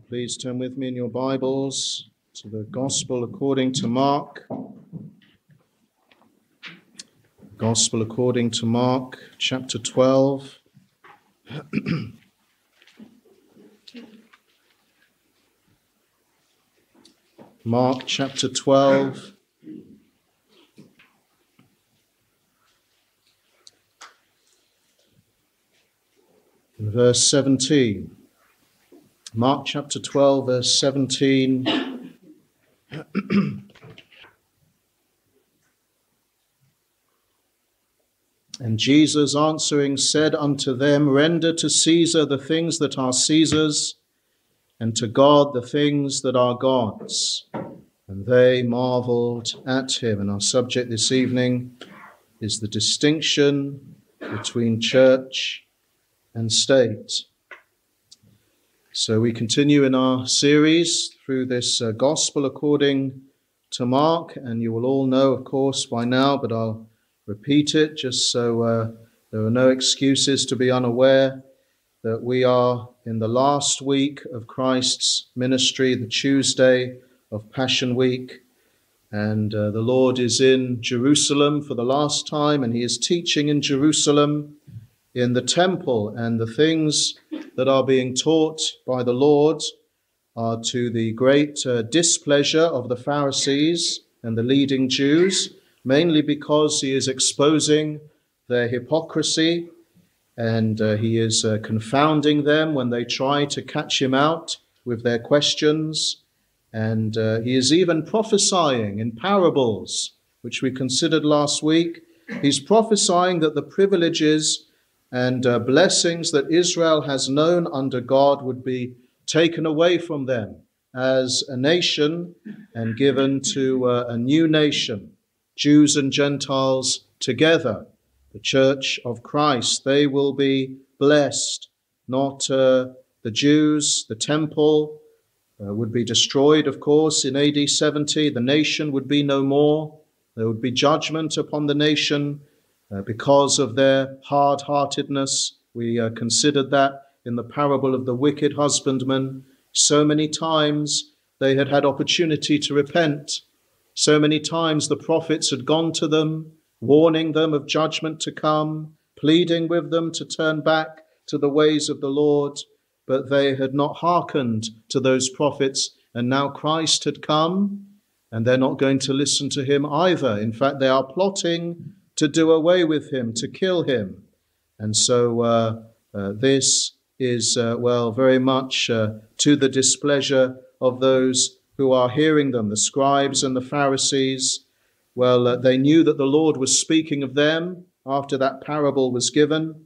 Please turn with me in your Bibles to the Gospel according to Mark. Gospel according to Mark, chapter 12. Mark chapter 12. And verse 17. Mark chapter 12, verse 17. And Jesus answering said unto them, Render to Caesar the things that are Caesar's, and to God the things that are God's. And they marveled at him. And our subject this evening is the distinction between church and state. So we continue in our series through this Gospel according to Mark, and you will all know, of course, by now, but I'll repeat it just so there are no excuses to be unaware that we are in the last week of Christ's ministry, the Tuesday of Passion Week, and the Lord is in Jerusalem for the last time, and he is teaching in Jerusalem in the temple, and the things that are being taught by the Lord are to the great displeasure of the Pharisees and the leading Jews, mainly because he is exposing their hypocrisy, and he is confounding them when they try to catch him out with their questions. And he is even prophesying in parables, which we considered last week. He's prophesying that the privileges and blessings that Israel has known under God would be taken away from them as a nation and given to a new nation, Jews and Gentiles together, the Church of Christ. They will be blessed, not the Jews. The temple would be destroyed, of course, in AD 70. The nation would be no more. There would be judgment upon the nation because of their hard-heartedness. We considered that in the parable of the wicked husbandman. So many times they had had opportunity to repent. So many times the prophets had gone to them, warning them of judgment to come, pleading with them to turn back to the ways of the Lord, but they had not hearkened to those prophets, and now Christ had come, and they're not going to listen to him either. In fact, they are plotting to do away with him, to kill him. And so this is, very much to the displeasure of those who are hearing them, the scribes and the Pharisees. They knew that the Lord was speaking of them after that parable was given,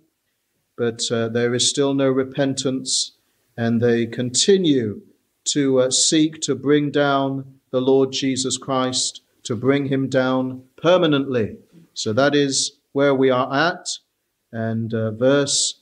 but there is still no repentance, and they continue to seek to bring down the Lord Jesus Christ, to bring him down permanently. So that is where we are at. And verse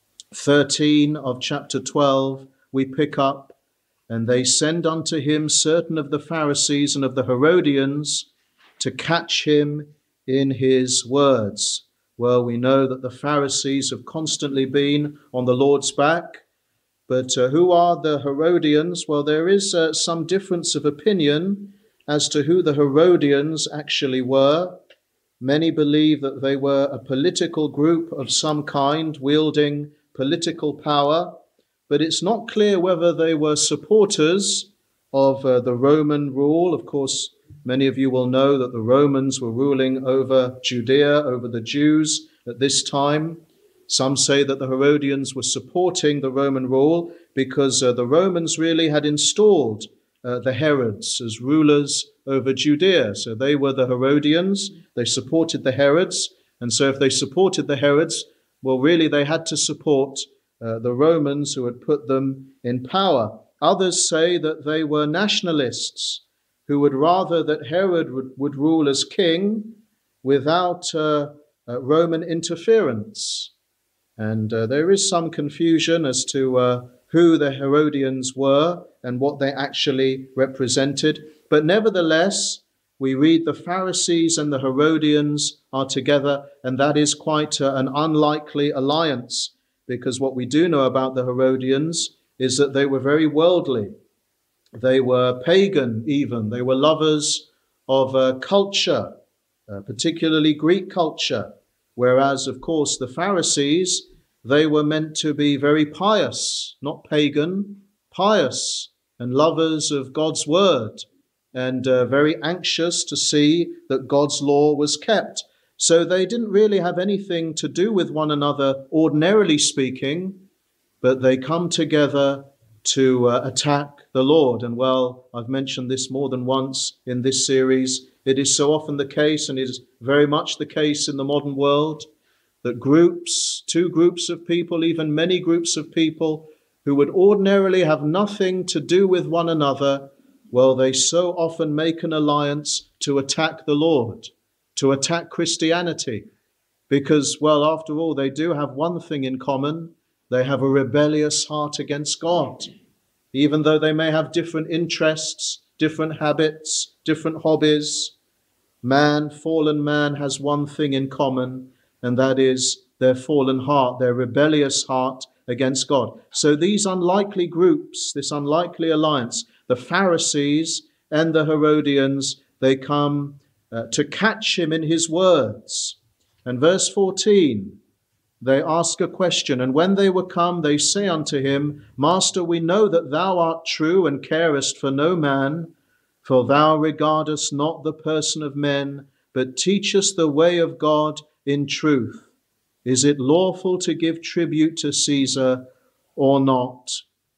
13 of chapter 12, we pick up, and they send unto him certain of the Pharisees and of the Herodians to catch him in his words. Well, we know that the Pharisees have constantly been on the Lord's back. But who are the Herodians? Well, there is some difference of opinion as to who the Herodians actually were. Many believe that they were a political group of some kind, wielding political power, but it's not clear whether they were supporters of the Roman rule. Of course, many of you will know that the Romans were ruling over Judea, over the Jews at this time. Some say that the Herodians were supporting the Roman rule because the Romans really had installed the Herods as rulers over Judea. So they were the Herodians. They supported the Herods. And so if they supported the Herods, well, really they had to support the Romans who had put them in power. Others say that they were nationalists who would rather that Herod would rule as king without Roman interference. And there is some confusion as to who the Herodians were and what they actually represented. But nevertheless, we read the Pharisees and the Herodians are together, and that is quite an unlikely alliance, because what we do know about the Herodians is that they were very worldly. They were pagan even. They were lovers of culture, particularly Greek culture. Whereas, of course, the Pharisees, they were meant to be very pious, not pagan, pious and lovers of God's word, and very anxious to see that God's law was kept. So they didn't really have anything to do with one another, ordinarily speaking, but they come together to attack the Lord. And well, I've mentioned this more than once in this series. It is so often the case, and it is very much the case in the modern world, that two groups of people, even many groups of people who would ordinarily have nothing to do with one another, well, they so often make an alliance to attack the Lord, to attack Christianity, because, well, after all, they do have one thing in common. They have a rebellious heart against God. Even though they may have different interests, different habits, different hobbies, fallen man has one thing in common, and that is their fallen heart, their rebellious heart against God. So these unlikely groups, this unlikely alliance, the Pharisees and the Herodians, they come to catch him in his words. And verse 14, they ask a question, and when they were come, they say unto him, Master, we know that thou art true and carest for no man, for thou regardest not the person of men, but teachest the way of God in truth. Is it lawful to give tribute to Caesar or not?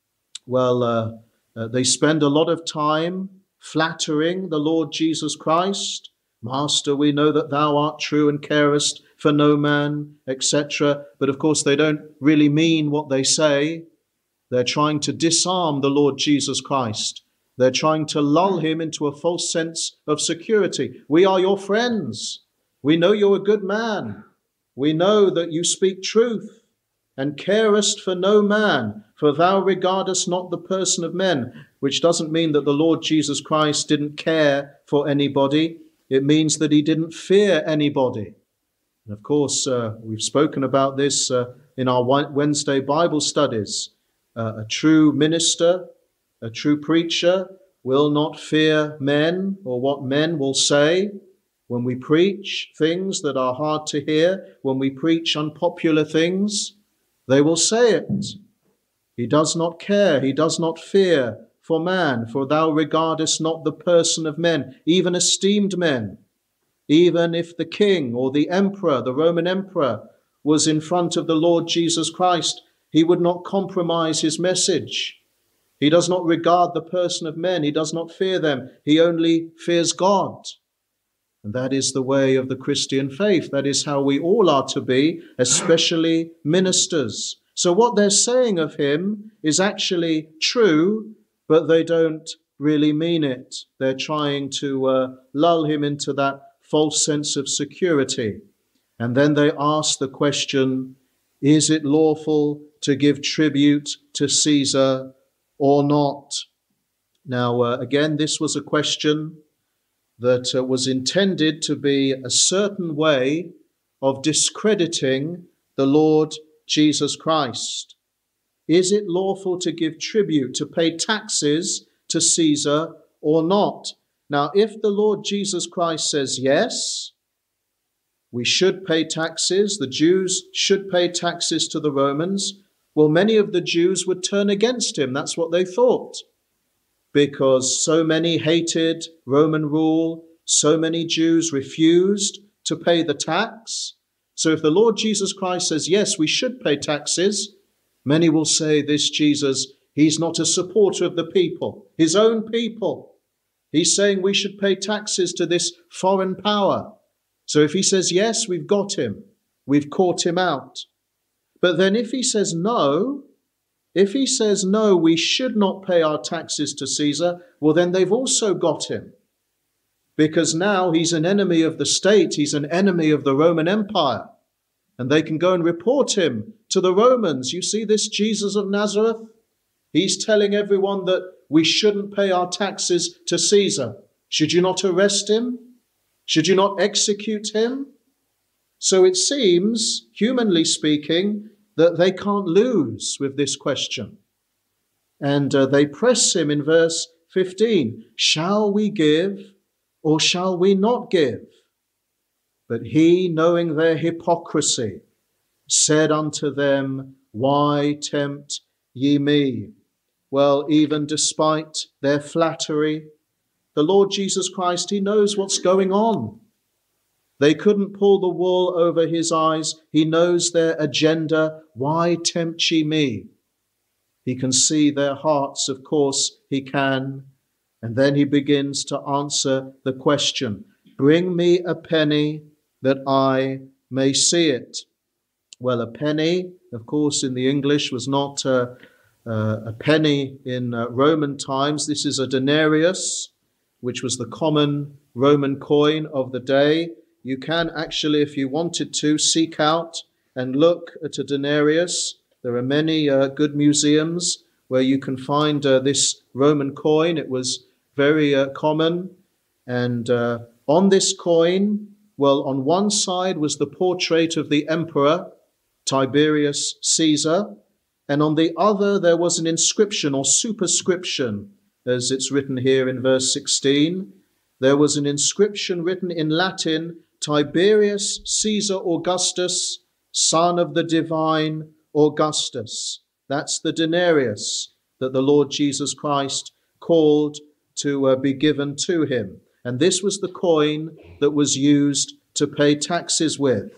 Well, they spend a lot of time flattering the Lord Jesus Christ. Master, we know that thou art true and carest for no man, etc. But of course, they don't really mean what they say. They're trying to disarm the Lord Jesus Christ. They're trying to lull him into a false sense of security. We are your friends. We know you're a good man. We know that you speak truth and carest for no man, for thou regardest not the person of men, which doesn't mean that the Lord Jesus Christ didn't care for anybody. It means that he didn't fear anybody. And of course, we've spoken about this in our Wednesday Bible studies. A true minister, a true preacher will not fear men or what men will say. When we preach things that are hard to hear, when we preach unpopular things, they will say it. He does not care, he does not fear for man, for thou regardest not the person of men, even esteemed men. Even if the king or the emperor, the Roman emperor, was in front of the Lord Jesus Christ, he would not compromise his message. He does not regard the person of men. He does not fear them. He only fears God. And that is the way of the Christian faith. That is how we all are to be, especially ministers. So what they're saying of him is actually true, but they don't really mean it. They're trying to lull him into that false sense of security. And then they ask the question, is it lawful to give tribute to Caesar or not? Now, again, this was a question that was intended to be a certain way of discrediting the Lord Jesus Christ. Is it lawful to give tribute, to pay taxes to Caesar or not? Now, if the Lord Jesus Christ says yes, we should pay taxes, the Jews should pay taxes to the Romans, well, many of the Jews would turn against him. That's what they thought. Because so many hated Roman rule, so many Jews refused to pay the tax. So if the Lord Jesus Christ says, yes, we should pay taxes, many will say this Jesus, he's not a supporter of the people, his own people. He's saying we should pay taxes to this foreign power. So if he says yes, we've got him. We've caught him out. But then if he says no, we should not pay our taxes to Caesar, well, then they've also got him. Because now he's an enemy of the state. He's an enemy of the Roman Empire. And they can go and report him to the Romans. You see this Jesus of Nazareth? He's telling everyone that we shouldn't pay our taxes to Caesar. Should you not arrest him? Should you not execute him? So it seems, humanly speaking, that they can't lose with this question. And they press him in verse 15, shall we give or shall we not give? But he, knowing their hypocrisy, said unto them, why tempt ye me? Well, even despite their flattery, the Lord Jesus Christ, he knows what's going on. They couldn't pull the wool over his eyes. He knows their agenda. Why tempt ye me? He can see their hearts, of course he can. And then he begins to answer the question, bring me a penny that I may see it. Well, a penny, of course, in the English was not a penny in Roman times. This is a denarius, which was the common Roman coin of the day. You can actually, if you wanted to, seek out and look at a denarius. There are many good museums where you can find this Roman coin. It was very common. And on this coin, well, on one side was the portrait of the emperor, Tiberius Caesar, and on the other there was an inscription or superscription, as it's written here in verse 16. There was an inscription written in Latin, Tiberius Caesar Augustus, son of the divine Augustus. That's the denarius that the Lord Jesus Christ called to be given to him. And this was the coin that was used to pay taxes with.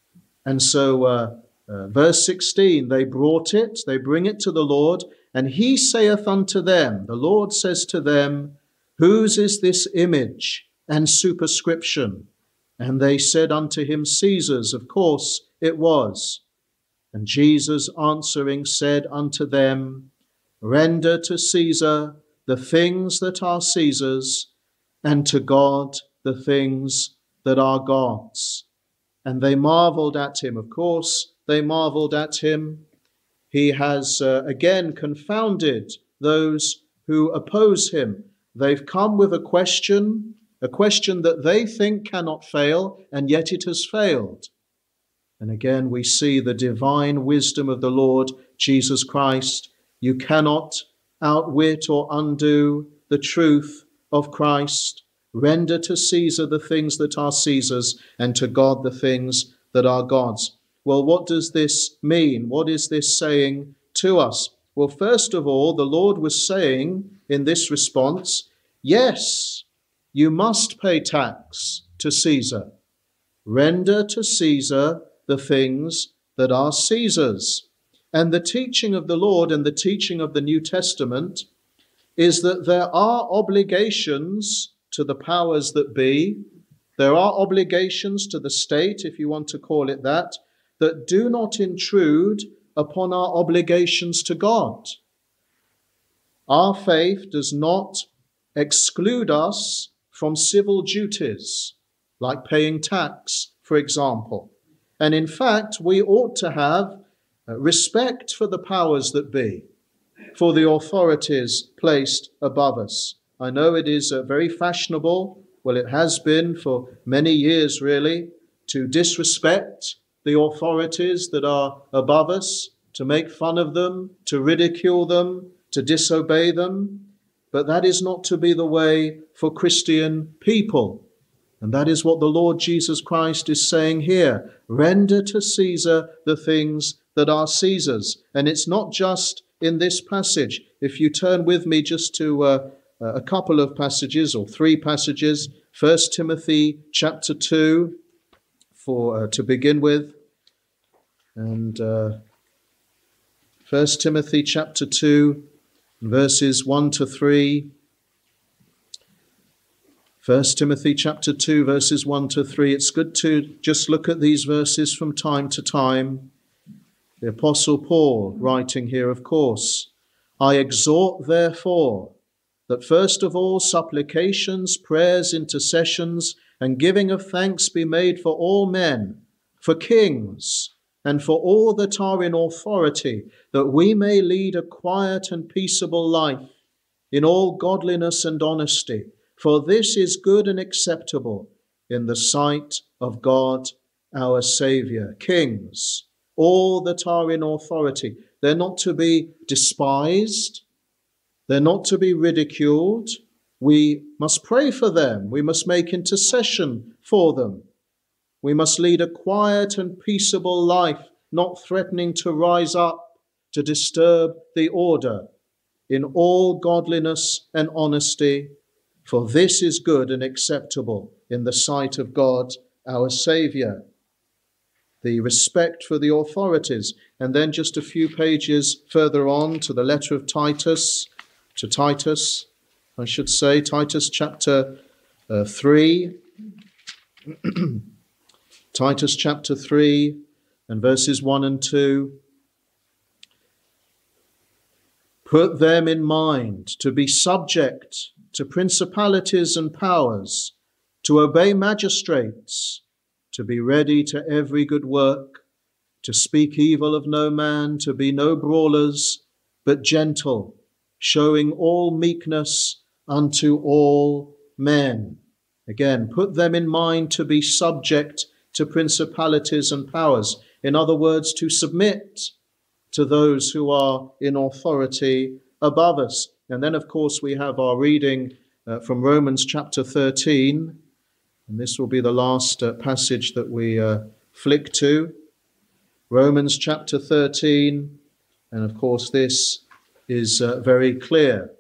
And so verse 16, they brought it, they bring it to the Lord, and he saith unto them, the Lord says to them, whose is this image and superscription? And they said unto him, Caesar's. Of course it was. And Jesus answering said unto them, render to Caesar the things that are Caesar's, and to God the things that are God's. And they marveled at him. Of course, they marveled at him. He has again confounded those who oppose him. They've come with a question that they think cannot fail, and yet it has failed. And again, we see the divine wisdom of the Lord Jesus Christ. You cannot outwit or undo the truth of Christ. Render to Caesar the things that are Caesar's, and to God the things that are God's. Well, what does this mean? What is this saying to us? Well, first of all, the Lord was saying in this response, yes, you must pay tax to Caesar. Render to Caesar the things that are Caesar's. And the teaching of the Lord and the teaching of the New Testament is that there are obligations to the powers that be. There are obligations to the state, if you want to call it that do not intrude upon our obligations to God. Our faith does not exclude us from civil duties, like paying tax, for example. And in fact, we ought to have respect for the powers that be, for the authorities placed above us. I know it is very fashionable, well, it has been for many years really, to disrespect the authorities that are above us, to make fun of them, to ridicule them, to disobey them. But that is not to be the way for Christian people. And that is what the Lord Jesus Christ is saying here. Render to Caesar the things that are Caesar's. And it's not just in this passage. If you turn with me just to a couple of passages or three passages, 1 Timothy chapter 2 to begin with. And 1 Timothy chapter 2, verses 1 to 3. 1 Timothy chapter 2, verses 1 to 3. It's good to just look at these verses from time to time. The Apostle Paul writing here, of course, I exhort therefore that first of all supplications, prayers, intercessions, and giving of thanks be made for all men, for kings, and for all that are in authority, that we may lead a quiet and peaceable life in all godliness and honesty. For this is good and acceptable in the sight of God our Saviour. Kings, all that are in authority, they're not to be despised. They're not to be ridiculed. We must pray for them. We must make intercession for them. We must lead a quiet and peaceable life, not threatening to rise up to disturb the order, in all godliness and honesty, for this is good and acceptable in the sight of God, our Saviour. The respect for the authorities. And then just a few pages further on to the letter of Titus, Titus chapter 3. Titus chapter 3 and verses 1 and 2. Put them in mind to be subject to principalities and powers, to obey magistrates, to be ready to every good work, to speak evil of no man, to be no brawlers, but gentle, showing all meekness unto all men. Again, put them in mind to be subject to principalities and powers. In other words, to submit to those who are in authority above us. And then, of course, we have our reading from Romans chapter 13. And this will be the last passage that we flick to. Romans chapter 13. And, of course, this is very clear.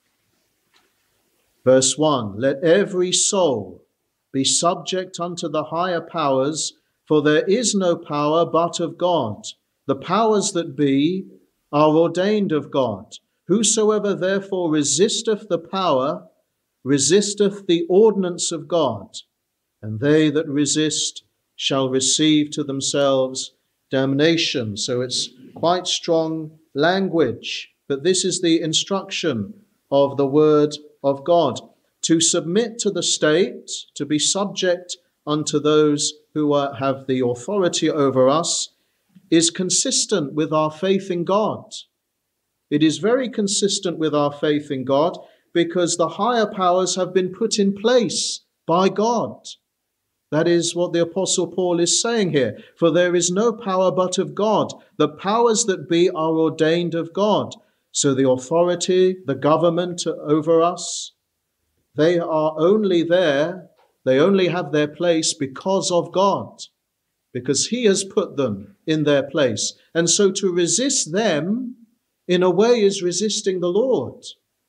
Verse 1, let every soul be subject unto the higher powers, for there is no power but of God. The powers that be are ordained of God. Whosoever therefore resisteth the power, resisteth the ordinance of God, and they that resist shall receive to themselves damnation. So it's quite strong language, but this is the instruction of the word of God. To submit to the state, to be subject unto those who have the authority over us, is consistent with our faith in God. It is very consistent with our faith in God because the higher powers have been put in place by God. That is what the Apostle Paul is saying here. For there is no power but of God. The powers that be are ordained of God. So the authority, the government over us, they are only there, they only have their place because of God, because He has put them in their place. And so to resist them, in a way, is resisting the Lord.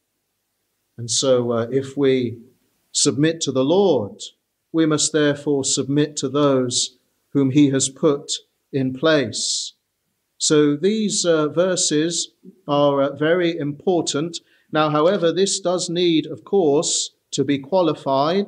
And so if we submit to the Lord, we must therefore submit to those whom He has put in place. So these verses are very important. Now, however, this does need, of course, to be qualified.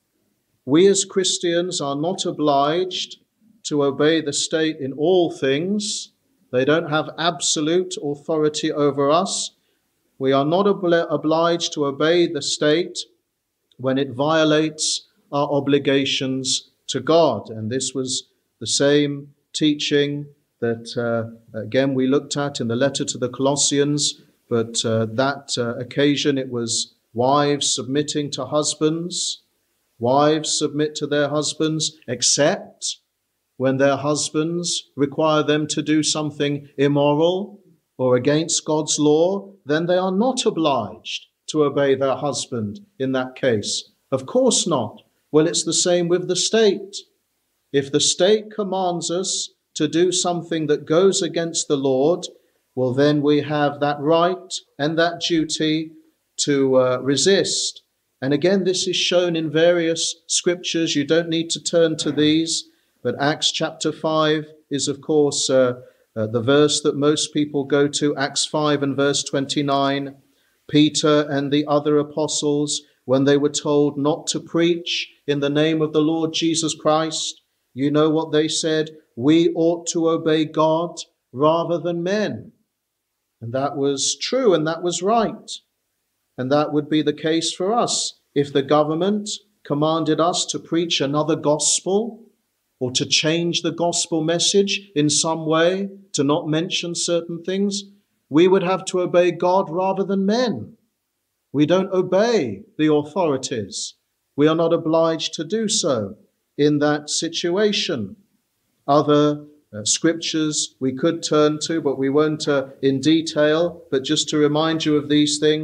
We as Christians are not obliged to obey the state in all things. They don't have absolute authority over us. We are not obliged to obey the state when it violates our obligations to God. And this was the same teaching that, again, we looked at in the letter to the Colossians. But that occasion, it was wives submitting to husbands. Wives submit to their husbands, except when their husbands require them to do something immoral or against God's law, then they are not obliged to obey their husband in that case. Of course not. Well, it's the same with the state. If the state commands us to do something that goes against the Lord, well, then we have that right and that duty to resist. And again, this is shown in various scriptures. You don't need to turn to these, but Acts chapter 5 is, of course, the verse that most people go to. Acts 5 and verse 29. Peter and the other apostles, when they were told not to preach in the name of the Lord Jesus Christ, you know what they said? We ought to obey God rather than men. And that was true and that was right. And that would be the case for us. If the government commanded us to preach another gospel or to change the gospel message in some way, to not mention certain things, we would have to obey God rather than men. We don't obey the authorities. We are not obliged to do so in that situation. Other scriptures we could turn to, but we won't in detail. But just to remind you of these things,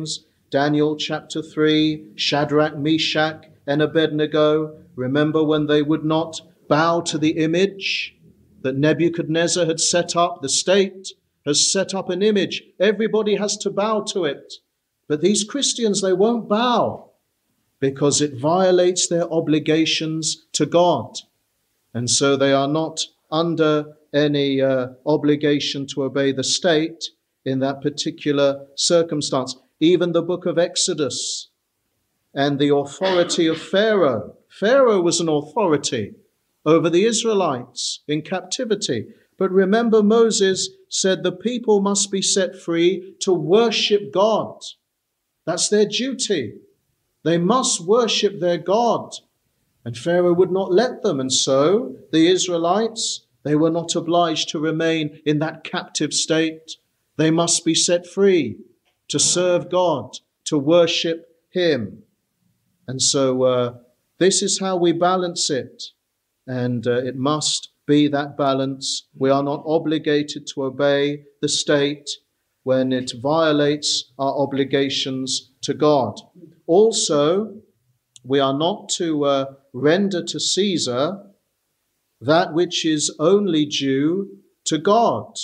Daniel chapter 3, Shadrach, Meshach, and Abednego. Remember when they would not bow to the image that Nebuchadnezzar had set up? The state has set up an image. Everybody has to bow to it. But these Christians, they won't bow because it violates their obligations to God. And so they are not under any obligation to obey the state in that particular circumstance. Even the book of Exodus and the authority of Pharaoh. Pharaoh was an authority over the Israelites in captivity. But remember, Moses said the people must be set free to worship God. That's their duty. They must worship their God. And Pharaoh would not let them. And so the Israelites, they were not obliged to remain in that captive state. They must be set free to serve God, to worship him. And so this is how we balance it. And it must be that balance. We are not obligated to obey the state when it violates our obligations to God. Also, we are not to render to Caesar that which is only due to God.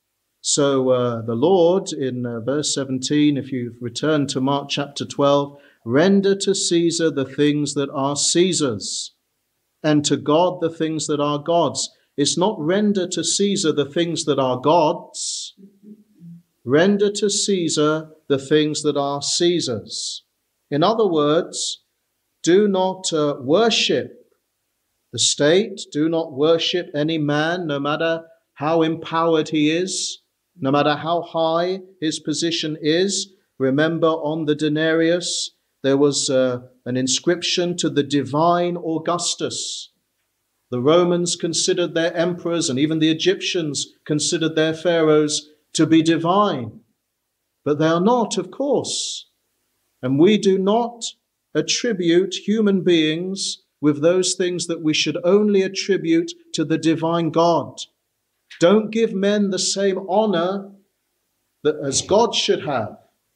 So the Lord in verse 17, if you return to Mark chapter 12, render to Caesar the things that are Caesar's, and to God the things that are God's. It's not render to Caesar the things that are God's. Render to Caesar the things that are Caesar's. In other words, do not worship the state. Do not worship any man, no matter how empowered he is, no matter how high his position is. Remember, on the denarius, there was an inscription to the divine Augustus. The Romans considered their emperors, and even the Egyptians considered their pharaohs to be divine. But they are not, of course. And we do not attribute human beings with those things that we should only attribute to the divine God. Don't give men the same honor that as God should have.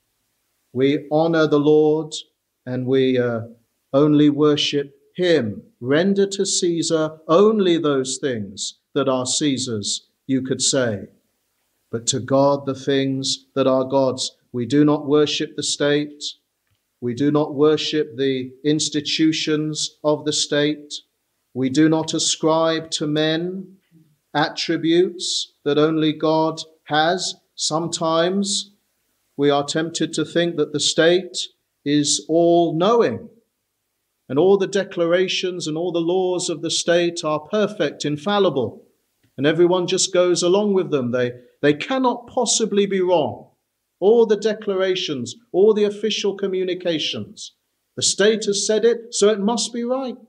We honor the Lord and we only worship him. Render to Caesar only those things that are Caesar's, you could say. But to God the things that are God's. We do not worship the state. We do not worship the institutions of the state. We do not ascribe to men attributes that only God has. Sometimes we are tempted to think that the state is all-knowing, and all the declarations and all the laws of the state are perfect, infallible, and everyone just goes along with them. They cannot possibly be wrong. All the declarations, all the official communications, the state has said it, so it must be right.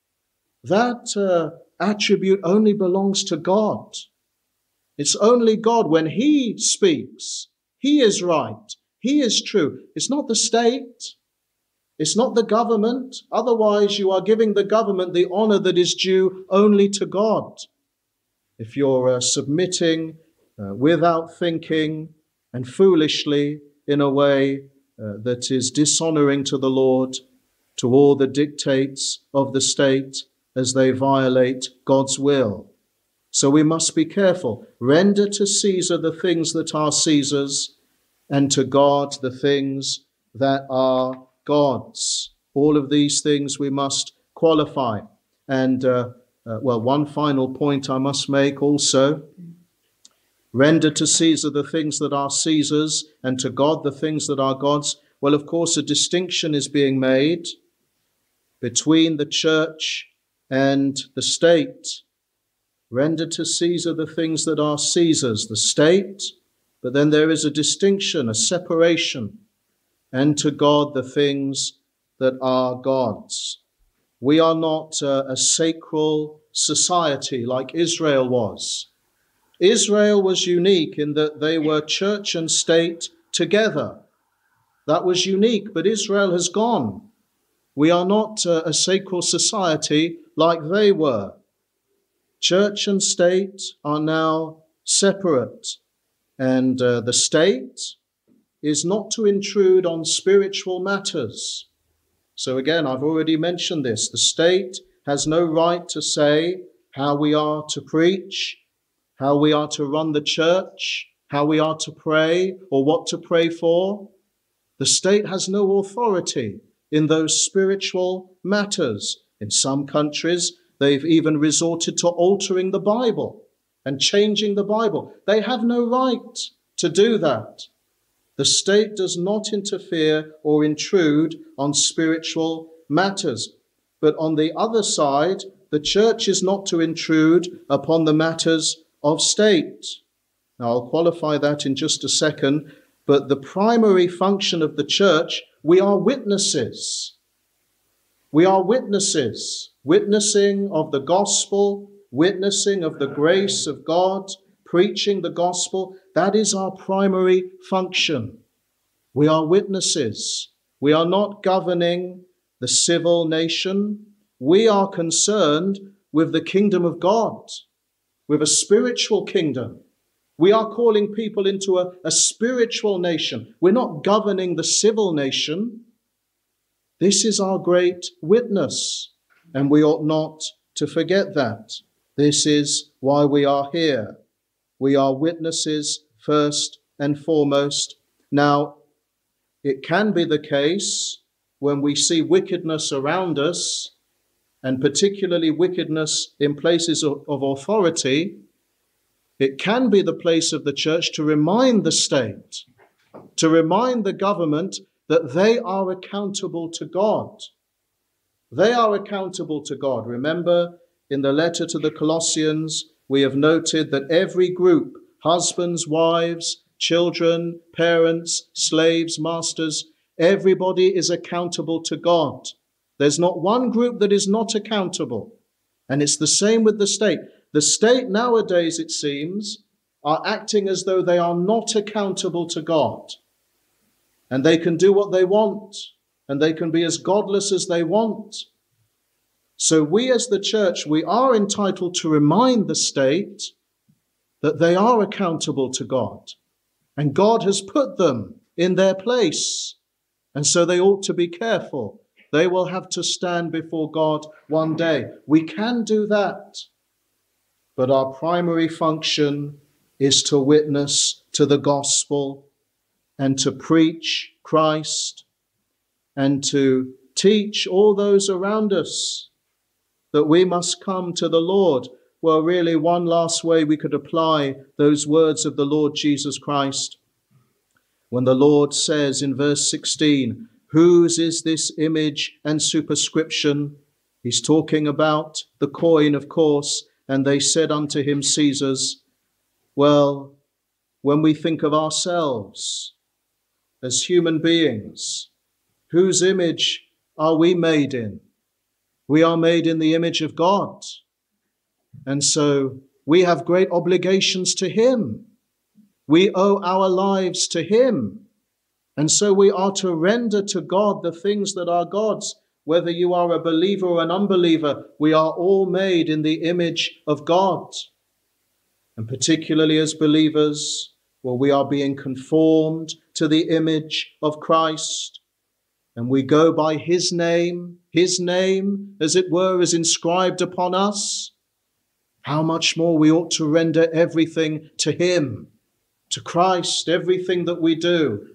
That attribute only belongs to God. It's only God. When he speaks, he is right. He is true. It's not the state. It's not the government. Otherwise, you are giving the government the honor that is due only to God. If you're submitting without thinking and foolishly in a way that is dishonoring to the Lord, to all the dictates of the state as they violate God's will. So we must be careful. Render to Caesar the things that are Caesar's, and to God the things that are God's. All of these things we must qualify. And, one final point I must make also. Render to Caesar the things that are Caesar's, and to God the things that are God's. Well, of course, a distinction is being made between the church and the state. Render to Caesar the things that are Caesar's, the state, but then there is a distinction, a separation, and to God the things that are God's. We are not a sacral society like Israel was. Israel was unique in that they were church and state together. That was unique, but Israel has gone. We are not a sacral society like they were. Church and state are now separate, and the state is not to intrude on spiritual matters. So again, I've already mentioned this. The state has no right to say how we are to preach, how we are to run the church, how we are to pray, or what to pray for. The state has no authority in those spiritual matters. In some countries, they've even resorted to altering the Bible and changing the Bible. They have no right to do that. The state does not interfere or intrude on spiritual matters. But on the other side, the church is not to intrude upon the matters of state. Now, I'll qualify that in just a second. But the primary function of the church, we are witnesses. We are witnesses, witnessing of the gospel, witnessing of the grace of God, preaching the gospel. That is our primary function. We are witnesses. We are not governing the civil nation. We are concerned with the kingdom of God, with a spiritual kingdom. We are calling people into a spiritual nation. We're not governing the civil nation. This is our great witness, and we ought not to forget that. This is why we are here. We are witnesses first and foremost. Now, it can be the case when we see wickedness around us, and particularly wickedness in places of authority, it can be the place of the church to remind the state, to remind the government that they are accountable to God. They are accountable to God. Remember, in the letter to the Colossians, we have noted that every group, husbands, wives, children, parents, slaves, masters, everybody is accountable to God. There's not one group that is not accountable. And it's the same with the state. The state nowadays, it seems, are acting as though they are not accountable to God. And they can do what they want, and they can be as godless as they want. So we as the church, we are entitled to remind the state that they are accountable to God. And God has put them in their place. And so they ought to be careful. They will have to stand before God one day. We can do that. But our primary function is to witness to the gospel and to preach Christ and to teach all those around us that we must come to the Lord. Well, really, one last way we could apply those words of the Lord Jesus Christ. When the Lord says in verse 16, whose is this image and superscription? He's talking about the coin, of course, and they said unto him, Caesar's. Well, when we think of ourselves as human beings, whose image are we made in? We are made in the image of God. And so we have great obligations to him. We owe our lives to him. And so we are to render to God the things that are God's. Whether you are a believer or an unbeliever, we are all made in the image of God. And particularly as believers, well, we are being conformed to the image of Christ. And we go by his name, as it were, is inscribed upon us. How much more we ought to render everything to him, to Christ, everything that we do,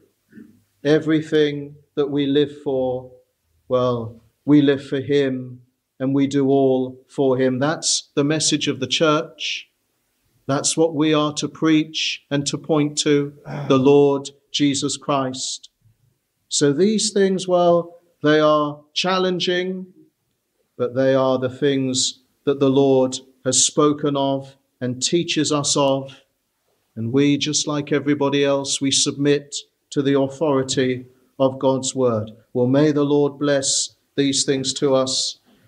everything that we live for. Well, we live for him and we do all for him. That's the message of the church. That's what we are to preach and to point to, the Lord Jesus Christ. So these things, well, they are challenging, but they are the things that the Lord has spoken of and teaches us of. And we, just like everybody else, we submit to the authority of God's word. Well, may the Lord bless these things to us